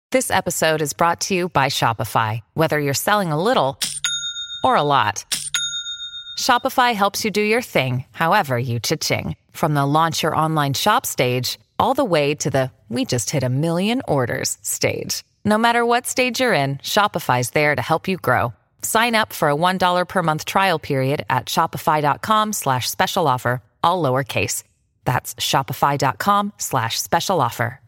This episode is brought to you by Shopify. Whether you're selling a little or a lot, Shopify helps you do your thing, however you cha-ching. From the launch your online shop stage, all the way to the we just hit 1 million orders stage. No matter what stage you're in, Shopify's there to help you grow. Sign up for a $1 per month trial period at shopify.com/special offer, all lowercase. That's shopify.com/special offer.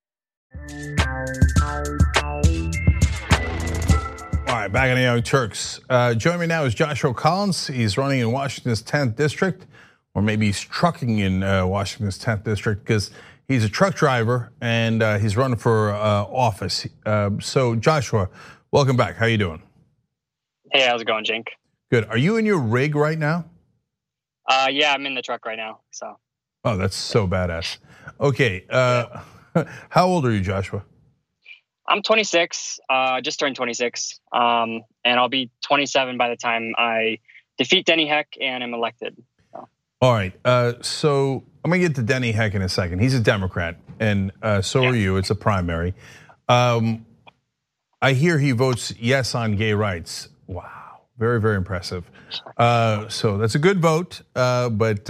All right, back on the Young Turks. Joining me now is Joshua Collins. He's running in Washington's 10th district, or maybe he's trucking in Washington's 10th district because he's a truck driver and he's running for office. So Joshua, welcome back. How you doing? Hey, how's it going, Jink? Good. Are you in your rig right now? Yeah, I'm in the truck right now. So. Oh, that's so badass. Okay, how old are you, Joshua? I'm 26, just turned 26, and I'll be 27 by the time I defeat Denny Heck and am elected. So. All right, so I'm gonna get to Denny Heck in a second. He's a Democrat, and so are you. It's a primary. I hear he votes yes on gay rights. Wow, very, very impressive. So that's a good vote, but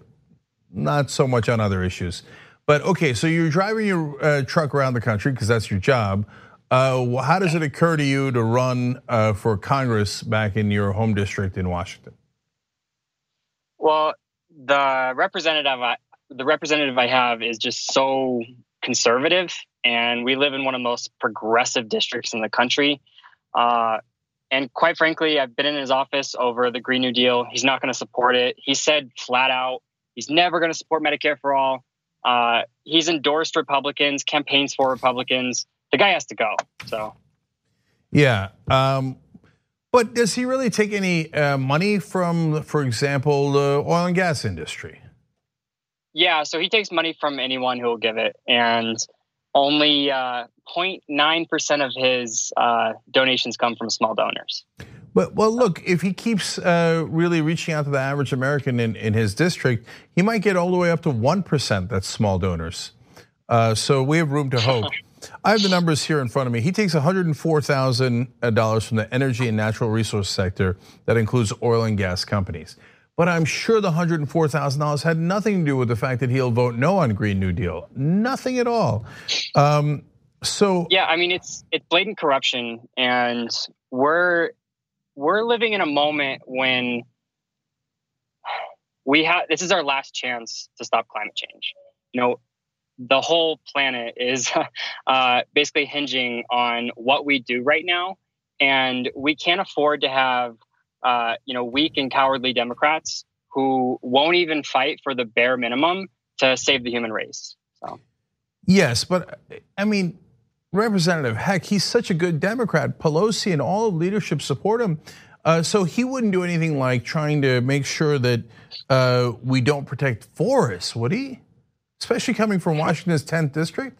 not so much on other issues. But okay, so you're driving your truck around the country because that's your job. How does it occur to you to run for Congress back in your home district in Washington? Well, the representative I have is just so conservative, and we live in one of the most progressive districts in the country. And quite frankly, I've been in his office over the Green New Deal. He's not going to support it. He said flat out, he's never going to support Medicare for all. He's endorsed Republicans, campaigns for Republicans. The guy has to go. So, yeah. But does he really take any money from, for example, the oil and gas industry? Yeah. So he takes money from anyone who will give it, and only 0.9% of his donations come from small donors. But well, look, if he keeps really reaching out to the average American in his district, he might get all the way up to 1% that's small donors. So we have room to hope. I have the numbers here in front of me. He takes $104,000 from the energy and natural resource sector that includes oil and gas companies. But I'm sure the $104,000 had nothing to do with the fact that he'll vote no on Green New Deal. Nothing at all. So yeah, I mean it's blatant corruption, and we're living in a moment when this is our last chance to stop climate change. You know, the whole planet is basically hinging on what we do right now, and we can't afford to have weak and cowardly Democrats who won't even fight for the bare minimum to save the human race. So. Yes, but I mean, Representative Heck, he's such a good Democrat. Pelosi and all of leadership support him. So he wouldn't do anything like trying to make sure that we don't protect forests, would he? Especially coming from Washington's 10th district?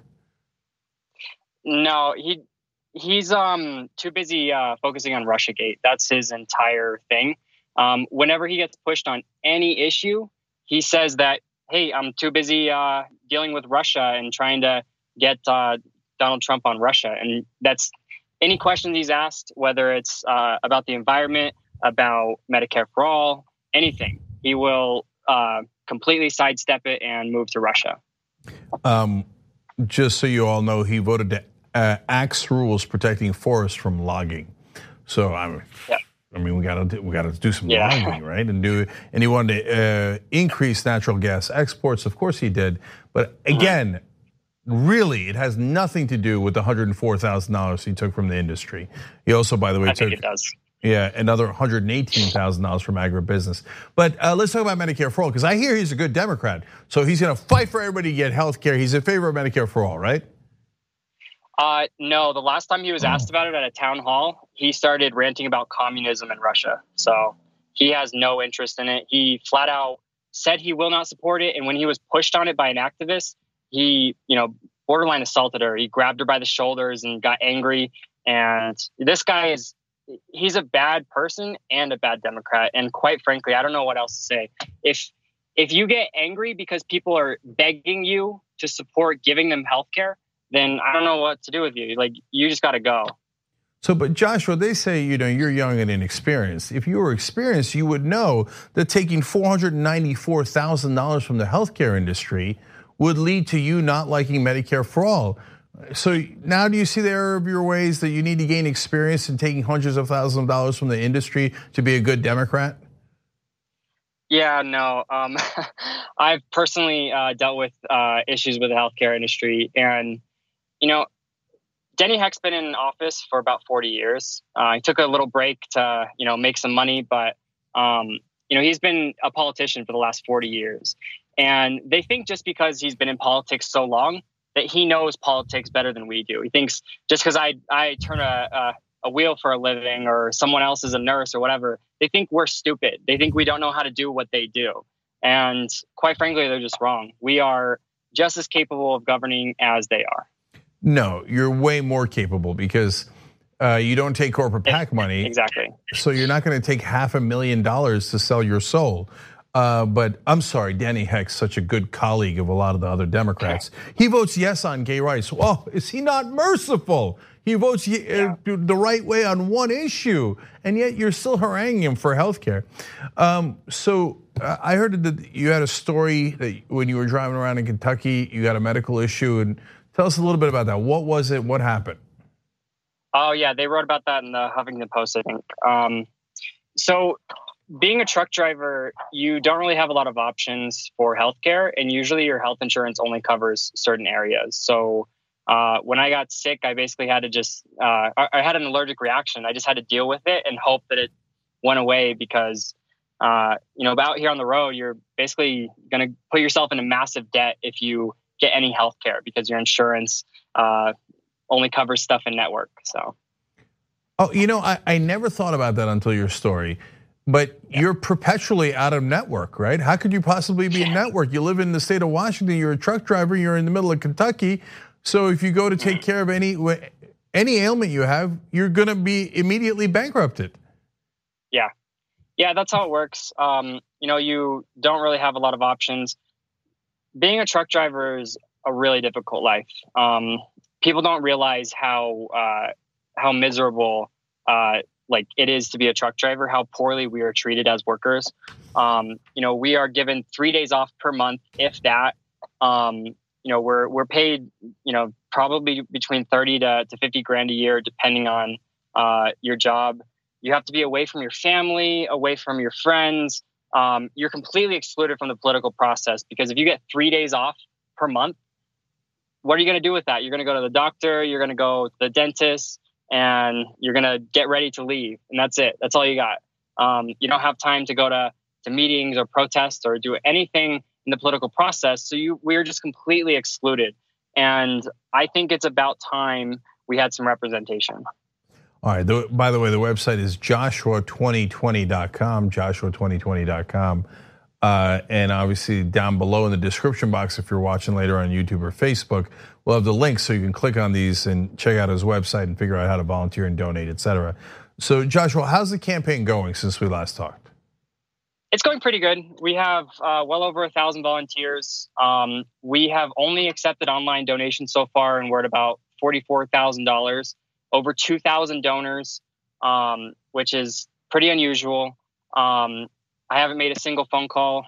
No, he's too busy focusing on Russiagate. That's his entire thing. Whenever he gets pushed on any issue, he says that, hey, I'm too busy dealing with Russia and trying to get Donald Trump on Russia. And that's any questions he's asked, whether it's about the environment, about Medicare for all, anything, he will completely sidestep it and move to Russia. Just so you all know, he voted to axe rules protecting forests from logging. So I mean, we got to do some logging, right? And he wanted to increase natural gas exports. Of course he did, but again. Really, it has nothing to do with the $104,000 he took from the industry. He also, by the way, took another $118,000 from agribusiness. But let's talk about Medicare for all, because I hear he's a good Democrat. So he's going to fight for everybody to get health care. He's in favor of Medicare for all, right? No, the last time he was asked about it at a town hall, he started ranting about communism in Russia. So he has no interest in it. He flat out said he will not support it. And when he was pushed on it by an activist, he, borderline assaulted her. He grabbed her by the shoulders and got angry. And this guy he's a bad person and a bad Democrat. And quite frankly, I don't know what else to say. If you get angry because people are begging you to support giving them health care, then I don't know what to do with you. Like, you just got to go. So, but Joshua, they say, you're young and inexperienced. If you were experienced, you would know that taking $494,000 from the healthcare industry would lead to you not liking Medicare for all. So now do you see the error of your ways that you need to gain experience in taking hundreds of thousands of dollars from the industry to be a good Democrat? Yeah, no. I've personally dealt with issues with the healthcare industry, and Denny Heck's been in office for about 40 years. He took a little break to make some money, but he's been a politician for the last 40 years, and they think just because he's been in politics so long that he knows politics better than we do. He thinks just because I turn a wheel for a living, or someone else is a nurse or whatever, they think we're stupid. They think we don't know how to do what they do. And quite frankly, they're just wrong. We are just as capable of governing as they are. No, you're way more capable, because you don't take corporate PAC money. Exactly. So you're not going to take $500,000 to sell your soul. But I'm sorry, Denny Heck's such a good colleague of a lot of the other Democrats. He votes yes on gay rights. Well, is he not merciful? He votes the right way on one issue, and yet you're still haranguing him for healthcare. So I heard that you had a story that when you were driving around in Kentucky, you got a medical issue, and tell us a little bit about that. What was it? What happened? Oh yeah, they wrote about that in the Huffington Post, I think. So being a truck driver, you don't really have a lot of options for healthcare, and usually your health insurance only covers certain areas. So when I got sick, I basically had to just, I had an allergic reaction. I just had to deal with it and hope that it went away, because, out here on the road, you're basically going to put yourself in a massive debt if you get any healthcare, because your insurance only covers stuff in network. So. Oh, I never thought about that until your story. But you're perpetually out of network, right? How could you possibly be in network? You live in the state of Washington, you're a truck driver, you're in the middle of Kentucky. So if you go to take care of any ailment you have, you're gonna be immediately bankrupted. Yeah, that's how it works. You don't really have a lot of options. Being a truck driver is a really difficult life. People don't realize how miserable it is to be a truck driver, how poorly we are treated as workers. We are given 3 days off per month, if that. We're paid, probably between 30 to 50 grand a year, depending on your job. You have to be away from your family, away from your friends. You're completely excluded from the political process, because if you get 3 days off per month, what are you going to do with that? You're going to go to the doctor, you're going to go to the dentist, and you're gonna get ready to leave, and that's it. That's all you got. You don't have time to go to meetings or protests or do anything in the political process. So we're just completely excluded. And I think it's about time we had some representation. All right. By the way, the website is joshua2020.com. Joshua2020.com. And obviously down below in the description box, if you're watching later on YouTube or Facebook, we'll have the links so you can click on these and check out his website and figure out how to volunteer and donate, etc. So Joshua, how's the campaign going since we last talked? It's going pretty good. We have well over 1,000 volunteers. We have only accepted online donations so far, and we're at about $44,000. Over 2,000 donors, which is pretty unusual. I haven't made a single phone call,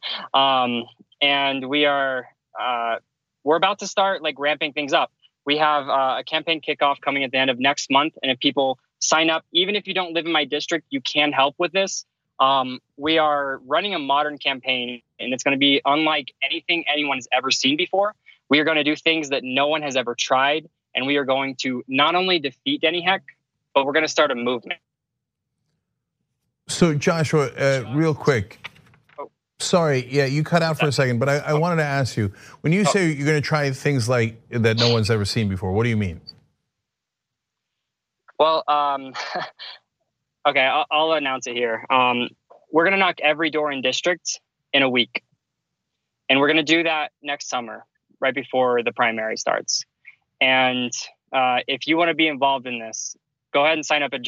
and we're about to start ramping things up. We have a campaign kickoff coming at the end of next month, and if people sign up, even if you don't live in my district, you can help with this. We are running a modern campaign, and it's going to be unlike anything anyone has ever seen before. We are going to do things that no one has ever tried, and we are going to not only defeat Denny Heck, but we're going to start a movement. So Joshua, real quick, sorry, yeah, you cut out for a second, but I wanted to ask you, when you say you're going to try things like that no one's ever seen before, what do you mean? Well, okay, I'll announce it here. We're going to knock every door in district in a week, and we're going to do that next summer, right before the primary starts. And if you want to be involved in this, go ahead and sign up at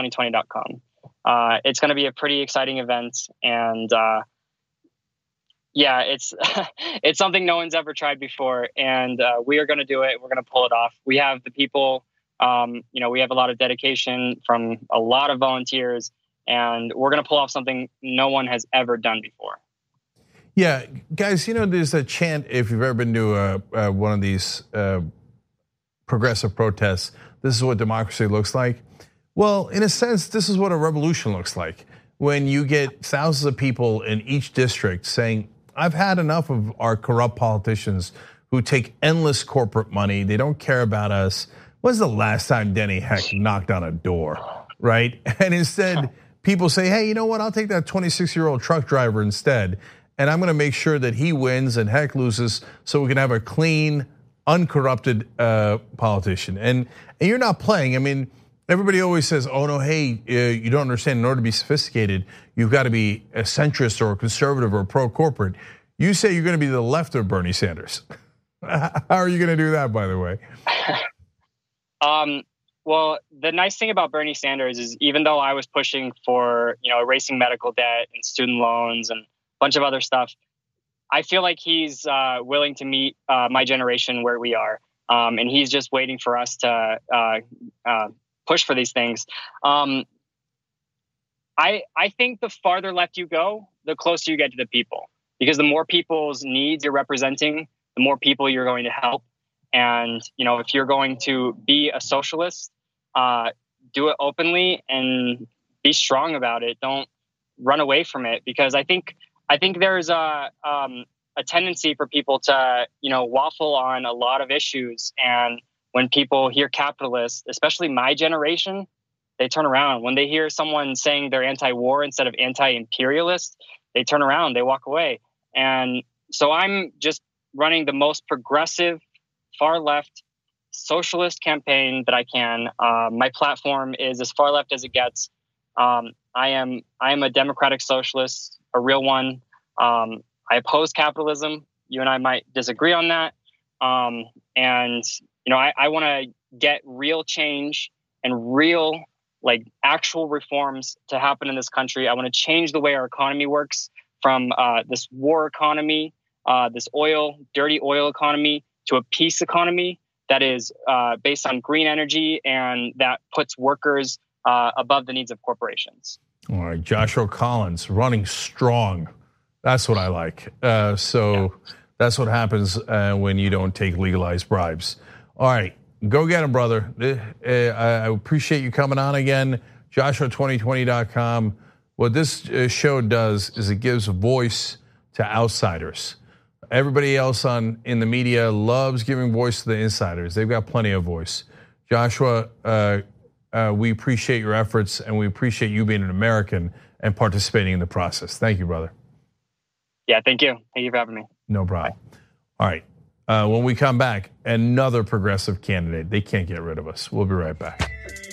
joshua2020.com. It's going to be a pretty exciting event, and Yeah, it's it's something no one's ever tried before, and we are going to do it. We're going to pull it off. We have the people. We have a lot of dedication from a lot of volunteers, and we're going to pull off something no one has ever done before. Yeah, guys, there's a chant, if you've ever been to one of these progressive protests, this is what democracy looks like. Well, in a sense, this is what a revolution looks like. When you get thousands of people in each district saying, I've had enough of our corrupt politicians who take endless corporate money. They don't care about us. When's the last time Denny Heck knocked on a door, right? And instead, people say, hey, you know what? I'll take that 26-year-old truck driver instead. And I'm gonna make sure that he wins and Heck loses so we can have a clean, uncorrupted politician. And you're not playing. I mean, everybody always says, oh no, hey, you don't understand. In order to be sophisticated, you've got to be a centrist or a conservative or pro-corporate. You say you're going to be the left of Bernie Sanders. How are you going to do that, by the way? Well, the nice thing about Bernie Sanders is even though I was pushing for, erasing medical debt and student loans and a bunch of other stuff, I feel like he's willing to meet my generation where we are. And he's just waiting for us to push for these things. I think the farther left you go, the closer you get to the people, because the more people's needs you're representing, the more people you're going to help. And, if you're going to be a socialist, do it openly and be strong about it. Don't run away from it, because I think there's a tendency for people to, waffle on a lot of issues. And when people hear capitalist, especially my generation, they turn around. When they hear someone saying they're anti-war instead of anti-imperialist, they turn around, they walk away. And so I'm just running the most progressive, far left, socialist campaign that I can. My platform is as far left as it gets. I am a democratic socialist, a real one. I oppose capitalism. You and I might disagree on that. And I want to get real change and real, actual reforms to happen in this country. I want to change the way our economy works from this war economy, this dirty oil economy, to a peace economy that is based on green energy and that puts workers above the needs of corporations. All right, Joshua Collins running strong. That's what I like. That's what happens when you don't take legalized bribes. All right, go get him, brother. I appreciate you coming on again. Joshua2020.com. What this show does is it gives a voice to outsiders. Everybody else in the media loves giving voice to the insiders. They've got plenty of voice. Joshua, we appreciate your efforts and we appreciate you being an American and participating in the process. Thank you, brother. Yeah, thank you. Thank you for having me. No problem. All right, when we come back, another progressive candidate. They can't get rid of us. We'll be right back.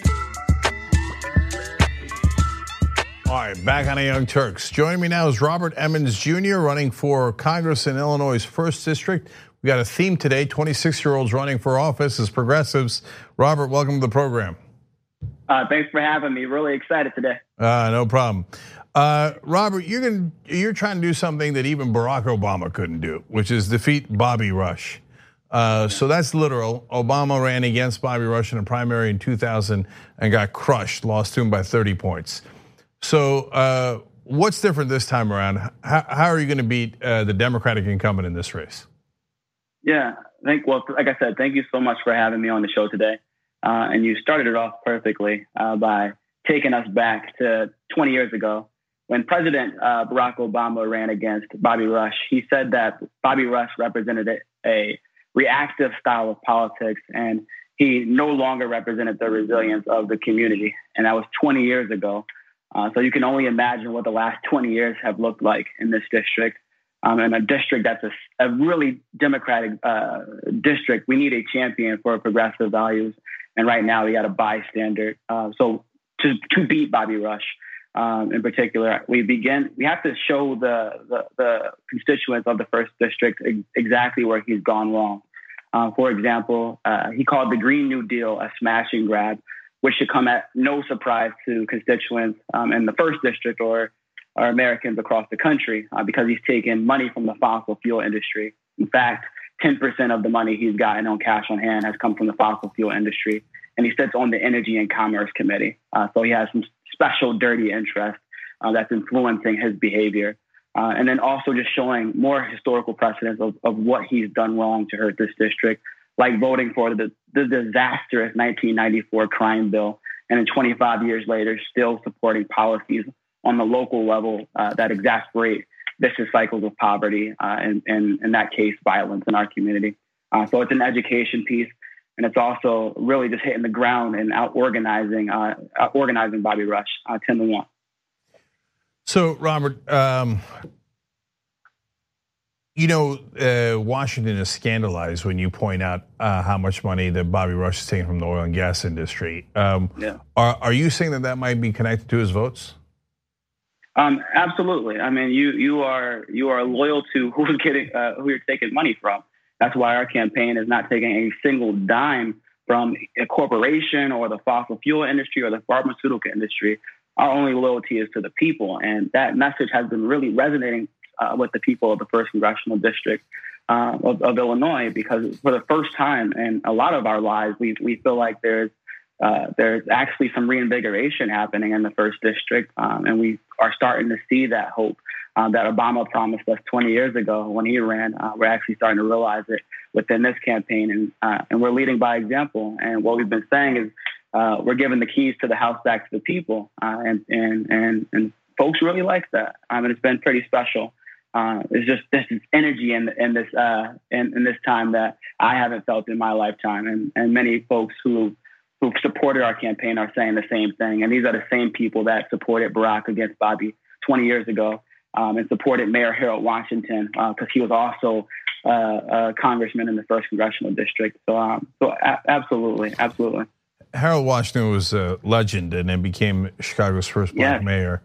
All right, back on the Young Turks. Joining me now is Robert Emmons Jr. running for Congress in Illinois' 1st District. We got a theme today, 26-year-olds running for office as progressives. Robert, welcome to the program. Thanks for having me. Really excited today. No problem. Robert, you're trying to do something that even Barack Obama couldn't do, which is defeat Bobby Rush. So that's literal. Obama ran against Bobby Rush in a primary in 2000 and got crushed, lost to him by 30 points. So what's different this time around? How are you going to beat the Democratic incumbent in this race? Yeah, like I said, thank you so much for having me on the show today. And you started it off perfectly by taking us back to 20 years ago when President Barack Obama ran against Bobby Rush. He said that Bobby Rush represented a reactive style of politics and he no longer represented the resilience of the community. And that was 20 years ago. So you can only imagine what the last 20 years have looked like in this district. And a district that's a really democratic district. We need a champion for progressive values. And right now we got a bystander. So to beat Bobby Rush in particular, we have to show the constituents of the 1st District exactly where he's gone wrong. For example, he called the Green New Deal a smash and grab, which should come at no surprise to constituents in the 1st District or Americans across the country because he's taken money from the fossil fuel industry. In fact, 10% of the money he's gotten on cash on hand has come from the fossil fuel industry. And he sits on the Energy and Commerce Committee. So he has some special dirty interest that's influencing his behavior. And then also just showing more historical precedents of what he's done wrong to hurt this district, like voting for the disastrous 1994 crime bill. And then 25 years later, still supporting policies on the local level that exasperate vicious cycles of poverty and in that case, violence in our community. So it's an education piece. And it's also really just hitting the ground and organizing Bobby Rush 10-1. So, Robert, Washington is scandalized when you point out how much money that Bobby Rush is taking from the oil and gas industry. Are you saying that might be connected to his votes? Absolutely. I mean, you are loyal to who you're taking money from. That's why our campaign is not taking a single dime from a corporation or the fossil fuel industry or the pharmaceutical industry. Our only loyalty is to the people. And that message has been really resonating with the people of the 1st Congressional District of Illinois, because for the first time in a lot of our lives, we feel like there's actually some reinvigoration happening in the 1st District. And we are starting to see that hope that Obama promised us 20 years ago when he ran. We're actually starting to realize it within this campaign, and we're leading by example. And what we've been saying is we're giving the keys to the House back to the people, and folks really like that. And it's been pretty special. It's just this energy in this time that I haven't felt in my lifetime, and many folks who've supported our campaign are saying the same thing. And these are the same people that supported Barack against Bobby 20 years ago. And supported Mayor Harold Washington because he was also a congressman in the 1st Congressional District. So absolutely. Harold Washington was a legend and then became Chicago's first black mayor.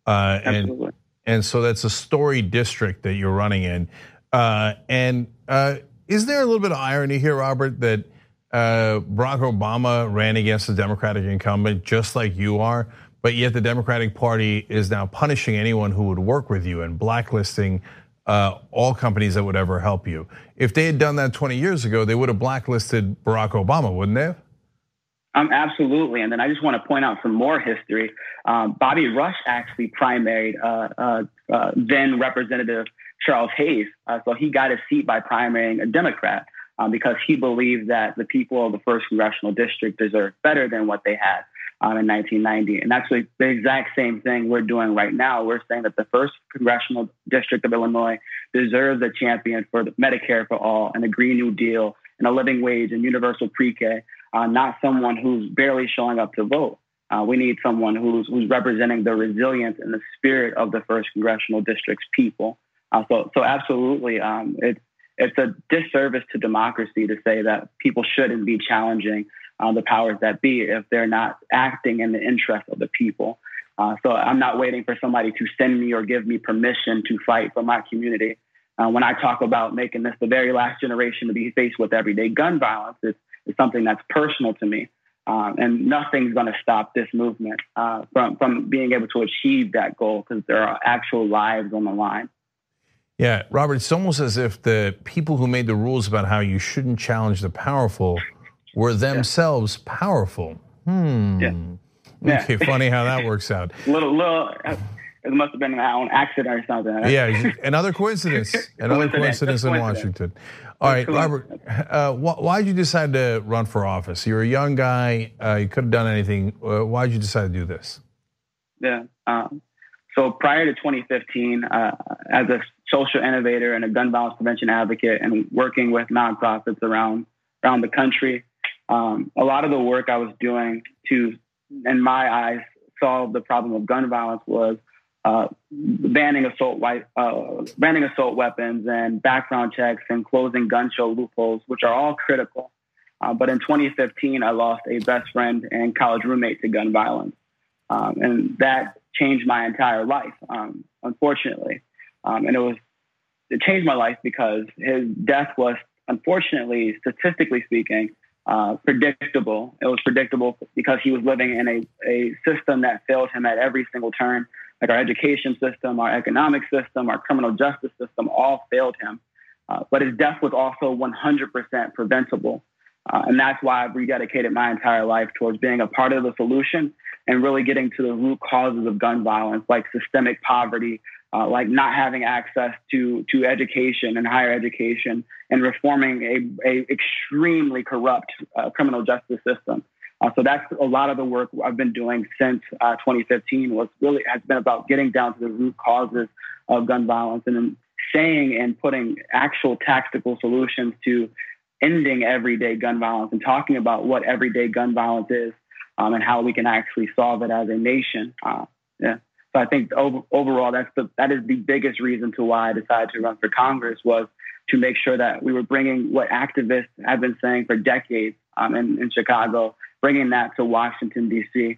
And so that's a storied district that you're running in. And is there a little bit of irony here, Robert, that Barack Obama ran against the Democratic incumbent just like you are, but yet the Democratic Party is now punishing anyone who would work with you and blacklisting all companies that would ever help you? If they had done that 20 years ago, they would have blacklisted Barack Obama, wouldn't they have? Absolutely. And then I just want to point out some more history. Bobby Rush actually primaried then Representative Charles Hayes. So he got a seat by primarying a Democrat because he believed that the people of the 1st Congressional District deserved better than what they had in 1990. And that's the exact same thing we're doing right now. We're saying that the 1st Congressional District of Illinois deserves a champion for Medicare for all and a Green New Deal and a living wage and universal pre-K, not someone who's barely showing up to vote. We need someone who's representing the resilience and the spirit of the 1st Congressional District's people. So absolutely, it's a disservice to democracy to say that people shouldn't be challenging the powers that be if they're not acting in the interest of the people. So I'm not waiting for somebody to send me or give me permission to fight for my community. When I talk about making this the very last generation to be faced with everyday gun violence, it's something that's personal to me. And nothing's going to stop this movement from being able to achieve that goal because there are actual lives on the line. Yeah, Robert, it's almost as if the people who made the rules about how you shouldn't challenge the powerful were themselves powerful. Okay, funny how that works out. It must have been an accident or something. Yeah, another coincidence. Another coincidence in Washington. All right, Robert, why did you decide to run for office? You're a young guy. You could have done anything. Why did you decide to do this? Yeah. So prior to 2015, as a social innovator and a gun violence prevention advocate and working with nonprofits around the country, a lot of the work I was doing to, in my eyes, solve the problem of gun violence was banning assault weapons and background checks and closing gun show loopholes, which are all critical. But in 2015, I lost a best friend and college roommate to gun violence. And that changed my entire life, unfortunately. And it changed my life because his death was, unfortunately, statistically speaking, predictable. It was predictable because he was living in a system that failed him at every single turn. like our education system, our economic system, our criminal justice system all failed him. But his death was also 100% preventable. And that's why I've rededicated my entire life towards being a part of the solution and really getting to the root causes of gun violence, like systemic poverty, like not having access to education and higher education, and reforming a extremely corrupt criminal justice system. So that's a lot of the work I've been doing since 2015 has been about getting down to the root causes of gun violence and then saying and putting actual tactical solutions to ending everyday gun violence and talking about what everyday gun violence is and how we can actually solve it as a nation. So I think overall, that is the biggest reason to why I decided to run for Congress, was to make sure that we were bringing what activists have been saying for decades in Chicago, bringing that to Washington, D.C.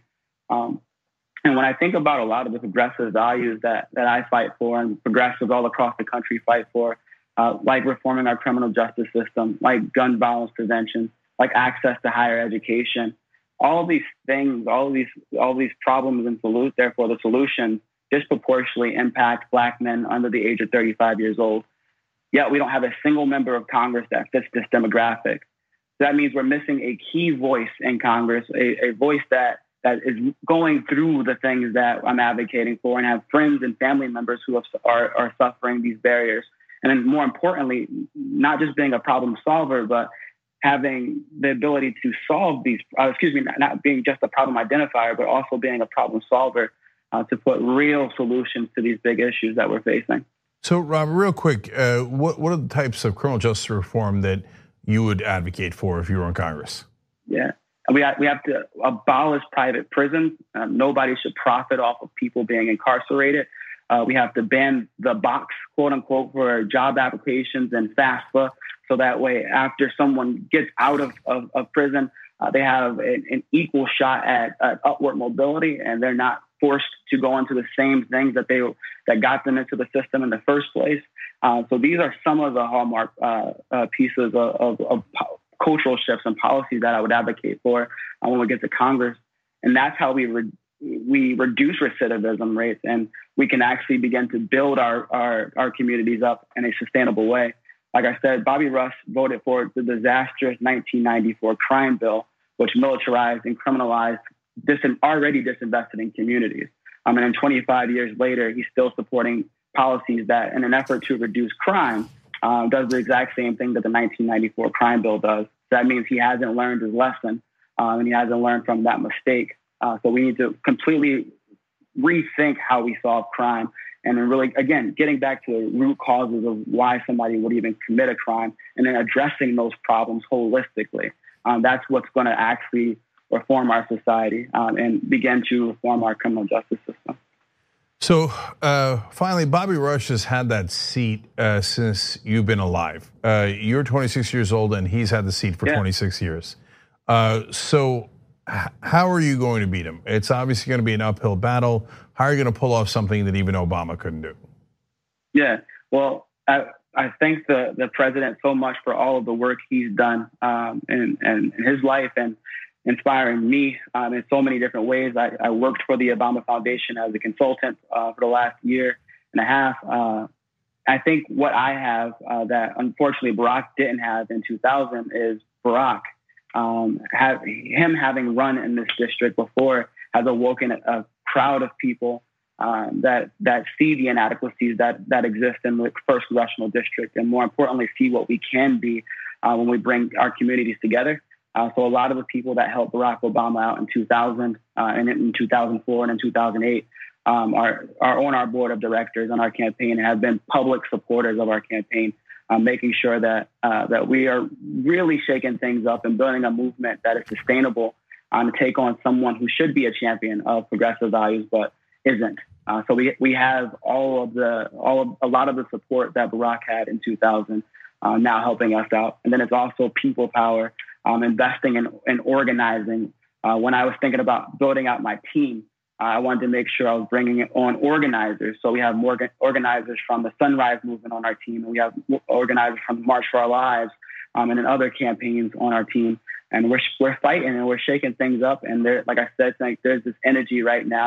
And when I think about a lot of the progressive values that I fight for and progressives all across the country fight for, like reforming our criminal justice system, like gun violence prevention, like access to higher education, all of these things, all of these problems and therefore the solutions disproportionately impact Black men under the age of 35 years old. Yet we don't have a single member of Congress that fits this demographic. That means we're missing a key voice in Congress, a voice that is going through the things that I'm advocating for and have friends and family members who are suffering these barriers. And then more importantly, not just being a problem solver, but having the ability to solve these, not being just a problem identifier, but also being a problem solver to put real solutions to these big issues that we're facing. So, Rob, real quick, what are the types of criminal justice reform that you would advocate for if you were in Congress? Yeah, we have to abolish private prisons. Nobody should profit off of people being incarcerated. We have to ban the box, quote unquote, for job applications and FAFSA. So that way, after someone gets out of prison, they have an equal shot at upward mobility, and they're not forced to go into the same things that got them into the system in the first place. So these are some of the hallmark pieces of cultural shifts and policies that I would advocate for when we get to Congress. And that's how we reduce recidivism rates, and we can actually begin to build our communities up in a sustainable way. Like I said, Bobby Rush voted for the disastrous 1994 crime bill, which militarized and criminalized already disinvested in communities. And then 25 years later, he's still supporting policies that, in an effort to reduce crime, does the exact same thing that the 1994 crime bill does. That means he hasn't learned his lesson, and he hasn't learned from that mistake. So we need to completely rethink how we solve crime, and then really, again, getting back to the root causes of why somebody would even commit a crime, and then addressing those problems holistically. That's what's going to actually reform our society and begin to reform our criminal justice system. So finally, Bobby Rush has had that seat since you've been alive. You're 26 years old, and he's had the seat for 26 years. So how are you going to beat him? It's obviously going to be an uphill battle. How are you going to pull off something that even Obama couldn't do? Yeah, well, I thank the president so much for all of the work he's done in his life and inspiring me in so many different ways. I worked for the Obama Foundation as a consultant for the last year and a half. I think what I have that unfortunately Barack didn't have in 2000 is Barack. Him having run in this district before has awoken a crowd of people that see the inadequacies that exist in the First Congressional District, and more importantly, see what we can be when we bring our communities together. So a lot of the people that helped Barack Obama out in 2000 and in 2004 and in 2008 are on our board of directors on our campaign and have been public supporters of our campaign, making sure that we are really shaking things up and building a movement that is sustainable to take on someone who should be a champion of progressive values but isn't. So we have a lot of the support that Barack had in 2000 now helping us out, and then it's also people power. Investing in organizing. When I was thinking about building out my team, I wanted to make sure I was bringing on organizers. So we have more organizers from the Sunrise Movement on our team, and we have organizers from March for Our Lives, and then other campaigns on our team. And we're fighting and we're shaking things up. And there, like I said, there's this energy right now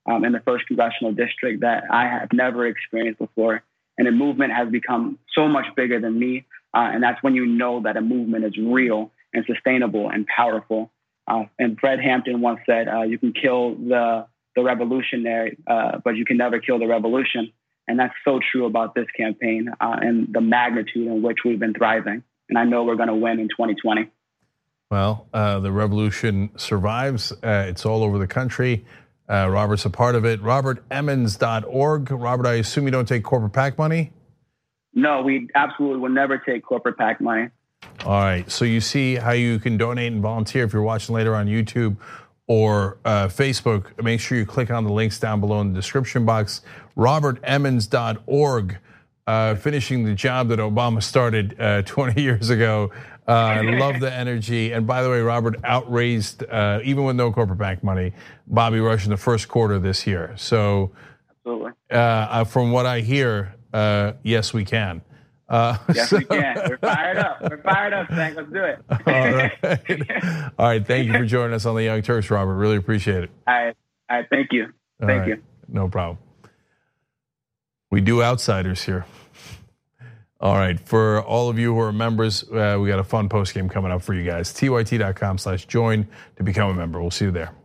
in the 1st Congressional District that I have never experienced before. And the movement has become so much bigger than me. And that's when you know that a movement is real and sustainable and powerful. And Fred Hampton once said, you can kill the revolutionary, but you can never kill the revolution. And that's so true about this campaign and the magnitude in which we've been thriving. And I know we're going to win in 2020. Well, the revolution survives. It's all over the country. Robert's a part of it. RobertEmmons.org. Robert, I assume you don't take corporate PAC money? No, we absolutely will never take corporate PAC money. All right. So you see how you can donate and volunteer if you're watching later on YouTube or Facebook. Make sure you click on the links down below in the description box. RobertEmmons.org, finishing the job that Obama started 20 years ago. I love the energy. And by the way, Robert outraised, even with no corporate PAC money, Bobby Rush in the 1st quarter this year. So absolutely. From what I hear, yes, we can. Yes, we can. We're fired up. We're fired up, Zach. Let's do it. All right. Thank you for joining us on the Young Turks, Robert. Really appreciate it. All right. Thank you. Thank you. No problem. We do outsiders here. All right. For all of you who are members, we got a fun post game coming up for you guys. TYT.com/join to become a member. We'll see you there.